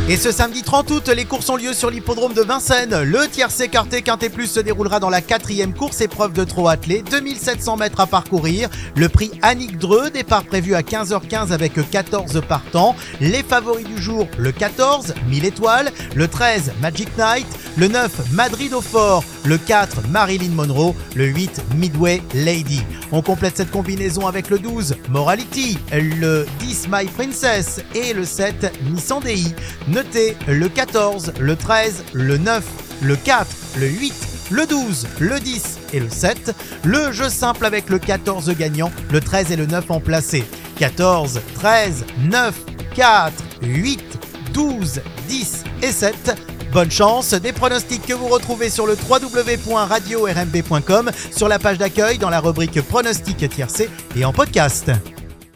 Et ce samedi 30 août, les courses ont lieu sur l'hippodrome de Vincennes. Le tiercé quarté Quintet Plus se déroulera dans la 4e course, épreuve de trot attelé, 2700 mètres à parcourir. Le prix Annick Dreux, départ prévu à 15h15 avec 14 partants. Les favoris du jour, le 14, 1000 étoiles, le 13, Magic Night, le 9, Madrid au fort, le 4, Marilyn Monroe, le 8, Midway Lady. On complète cette combinaison avec le 12, Morality, le 10, My Princess et le 7, Nissan Dei. Notez le 14, le 13, le 9, le 4, le 8, le 12, le 10 et le 7. Le jeu simple avec le 14 gagnant, le 13 et le 9 en placé. 14, 13, 9, 4, 8, 12, 10 et 7. Bonne chance, des pronostics que vous retrouvez sur le www.radio-rmb.com, sur la page d'accueil dans la rubrique pronostics tiercé et en podcast.